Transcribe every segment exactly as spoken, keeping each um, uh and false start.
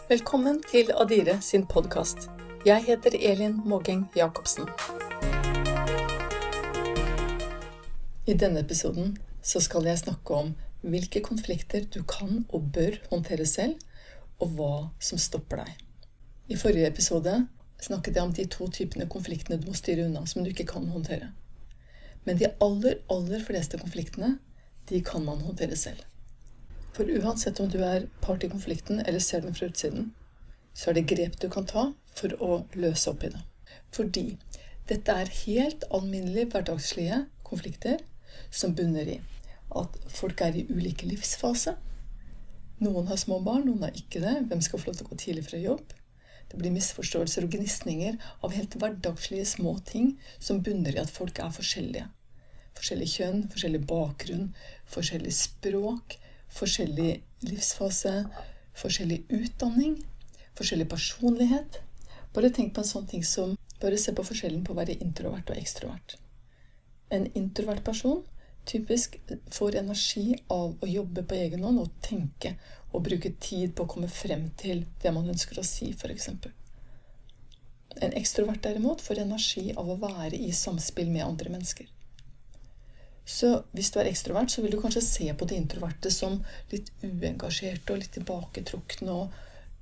Velkommen til Adire sin podcast. Jeg heter Elin Mågeng Jakobsen. I denne episoden så skal jeg snakke om hvilke konflikter du kan og bør håndtere selv, og hva som stopper deg. I forrige episode snakket jeg om de to typene konfliktene du må styre unna, som du ikke kan håndtere. Men de aller, aller fleste konfliktene, de kan man håndtere selv. For uansett om du er part i konflikten eller ser den fra utsiden, så er det grep du kan ta for å løse opp i det. Fordi dette er helt alminnelige hverdagslige konflikter som bunner i at folk er i ulike livsfase. Noen har små barn, noen har ikke det. Hvem skal få lov til å gå tidlig fra jobb? Det blir misforståelser og gnisninger av helt hverdagslige små ting som bunner i at folk er forskjellige. Forskjellig kjønn, forskjellig bakgrunn, forskjellig språk, forskjellig livsfase, forskjellig utdanning, forskjellig personlighet. Bare tenk på en sånn ting som, bare se på forskjellen på å være introvert og ekstrovert. En introvert person typisk får energi av å jobbe på egen hånd og tenke og bruke tid på å komme frem til det man ønsker å si, for eksempel. En ekstrovert derimot får energi av å være i samspill med andre mennesker. Så hvis du er ekstrovert, så vil du kanskje se på det introverte som litt uengasjerte og litt tilbaketrukne og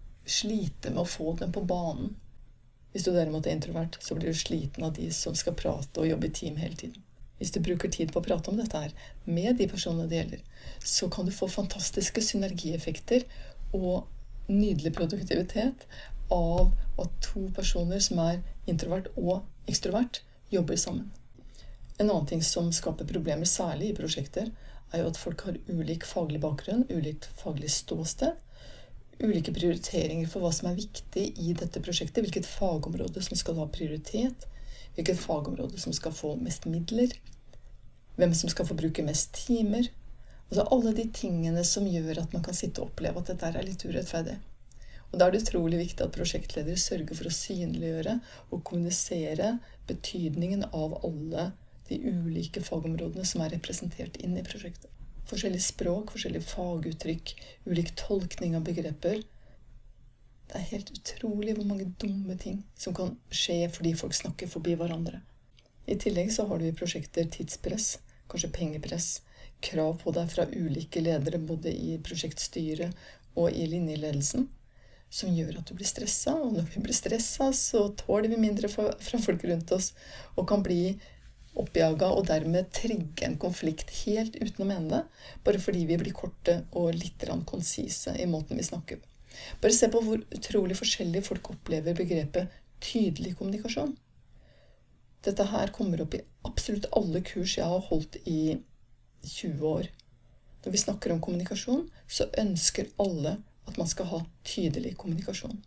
slite med å få dem på banen. Hvis du derimot er introvert, så blir du sliten av de som skal prate og jobbe i team hele tiden. Hvis du bruker tid på å prate om dette her med de personene det gjelder, så kan du få fantastiske synergieffekter og nydelig produktivitet av at to personer som er introvert og ekstrovert jobber sammen. En annen ting som skaper problemer, særlig i prosjekter, er jo at folk har ulik faglig bakgrunn, ulikt faglig ståsted, ulike prioriteringer for hva som er viktig i dette prosjektet, hvilket fagområde som skal ha prioritet, hvilket fagområde som skal få mest midler, hvem som skal få bruke mest timer. Altså alle de tingene som gjør at man kan sitte og oppleve at dette er litt urettferdig. Og da er det utrolig viktig at prosjektledere sørger for å synliggjøre og kommunisere betydningen av alle de ulike fagområdene som er representert inn i prosjektet. Forskjellig språk, forskjellig faguttrykk, ulik tolkning av begreper. Det er helt utrolig hvor mange dumme ting som kan skje fordi folk snakker forbi hverandre. I tillegg så har du i prosjekter tidspress, kanskje pengepress, krav på deg fra ulike ledere, både i prosjektstyret og i linjeledelsen, som gjør at du blir stresset. Og når vi blir stresset, så tåler vi mindre fra folk rundt oss, og kan bli oppjaget og dermed trigge en konflikt helt uten å mene det, bare fordi vi blir korte og litt konsise i måten vi snakker. Bare se på hvor utrolig forskjellig folk opplever begrepet tydelig kommunikasjon. Dette her kommer opp i absolutt alle kurs jeg har holdt i tjue år. Når vi snakker om kommunikasjon, så ønsker alle at man skal ha tydelig kommunikasjon.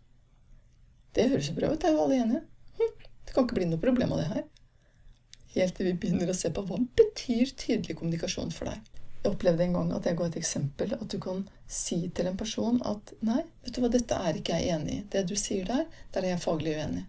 Det høres jo bra ut, det er jo alle enige. Hm, det kan ikke bli noe problem av det her. Helt til vi begynner å se på hva betyr tydelig kommunikasjon for deg. Jeg opplevde en gang at jeg ga et eksempel, at du kan si til en person at nei, vet du hva, dette er ikke jeg enig i. Det du sier der, der er jeg faglig uenig.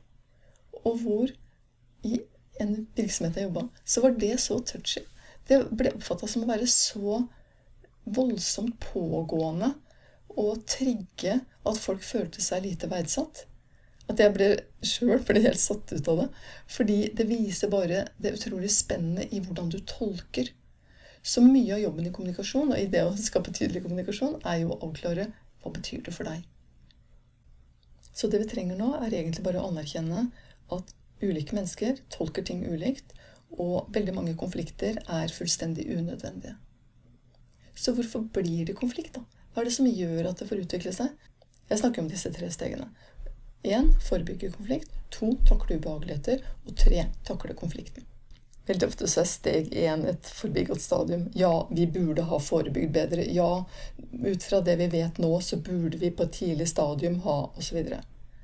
Og hvor i en virksomhet jeg jobbet, så var det så touchy. Det ble oppfattet som å være så voldsomt pågående og trigge at folk følte seg lite verdsatt. At jeg ble, selv ble helt satt ut av det, fordi det viser bare det utrolig spennende i hvordan du tolker. Så mye av jobben i kommunikasjon, og i det å skape tydelig kommunikasjon, er jo å avklare hva betyr det for deg. Så det vi trenger nå er egentlig bare å anerkjenne at ulike mennesker tolker ting ulikt, og veldig mange konflikter er fullstendig unødvendige. Så hvorfor blir det konflikt da? Hva er det som gjør at det får utvikle seg? Jeg snakker om disse tre stegene. En, forebygge konflikt. To, takle ubehageligheter. Og tre, takle konflikten. Veldig ofte så er steg en et forbigått stadium. Ja, vi burde ha forebygd bedre. Ja, ut fra det vi vet nå, så burde vi på et tidlig stadium ha, og så videre.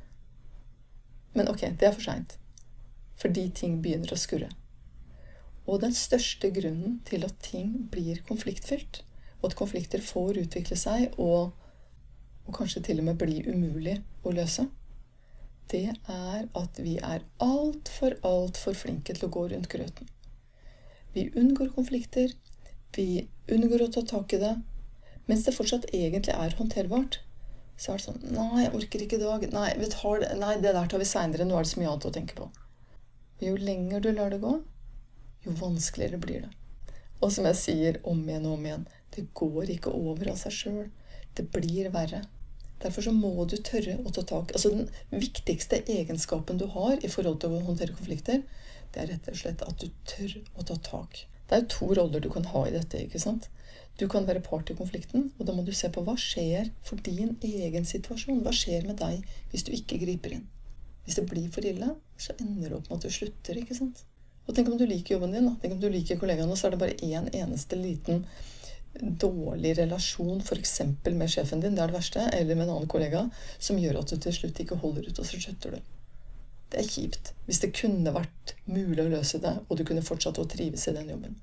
Men ok, det er for sent. Fordi ting begynner å skurre. Og den største grunnen til at ting blir konfliktfylt, og at konflikter får utvikle seg, og, og kanskje til og med bli umulig å løse, det er at vi er alt for, alt for flinke til å gå rundt grøten. Vi unngår konflikter, vi unngår å ta tak i det, mens det fortsatt egentlig er håndterbart. så er det sånn, nei, jeg orker ikke i dag, nei, vi tar det, nei, det der tar vi senere, nå er det så mye annet å tenke på. Jo lenger du lar det gå, jo vanskeligere blir det. Og som jeg sier om igjen og om igjen, det går ikke over av seg selv, det blir verre. Derfor så må du tørre å ta tak. Altså den viktigste egenskapen du har i forhold til å håndtere konflikter, det er rett og slett at du tør å ta tak. Det er jo to roller du kan ha i dette, ikke sant? Du kan være part i konflikten, og da må du se på hva skjer for din egen situasjon. Hva skjer med deg hvis du ikke griper inn? Hvis det blir for ille, så ender det opp med at du slutter, ikke sant? Og tenk om du liker jobben din, da. Tenk om du liker kollegaene, så er det bare en eneste liten dårlig relasjon, for eksempel med sjefen din, det er det verste, eller med en annen kollega, som gjør at du til slutt ikke holder ut, og så slutter du. Det er kjipt, hvis det kunne vært mulig å løse det, og du kunne fortsatt å trives i den jobben.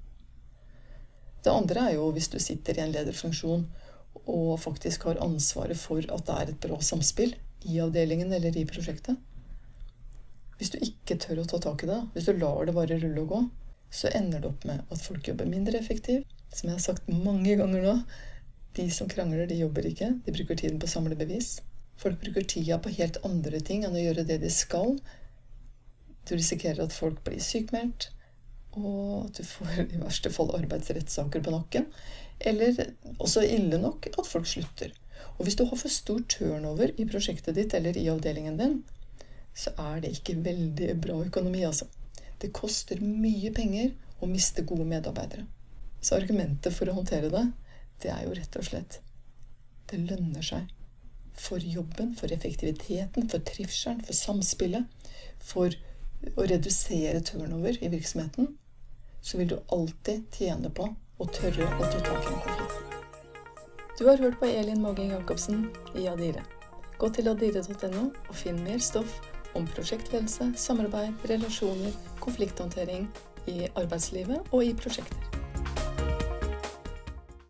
Det andre er jo hvis du sitter i en lederfunksjon og faktisk har ansvaret for at det er et bra samspill i avdelingen eller i prosjektet. Hvis du ikke tør å ta tak i det, hvis du lar det bare rulle og gå, så ender det opp med at folk jobber mindre effektivt. Som jeg har sagt mange ganger nå, de som krangler, de jobber ikke. De bruker tiden på å samle bevis. Folk bruker tida på helt andre ting enn å gjøre det de skal. Du risikerer at folk blir sykmeldt, og at du får i verste fall arbeidsrettssaker på nakken. Eller også ille nok at folk slutter. Og hvis du har for stor turnover i prosjektet ditt eller i avdelingen din, så er det ikke veldig bra økonomi, altså. Det koster mye penger å miste gode medarbeidere. Så argumentet for å håndtere det, det er jo rett og slett, det lønner seg for jobben, for effektiviteten, for trivselen, for samspillet, for å redusere turnover i virksomheten, så vil du alltid tjene på å tørre å ta tak i en konflikt. Du har hørt på Elin Mågeng Jacobsen i Adire. Gå til adire punktum no og finn mer stoff om prosjektledelse, samarbeid, relasjoner, konflikthåndtering i arbeidslivet og i prosjekter.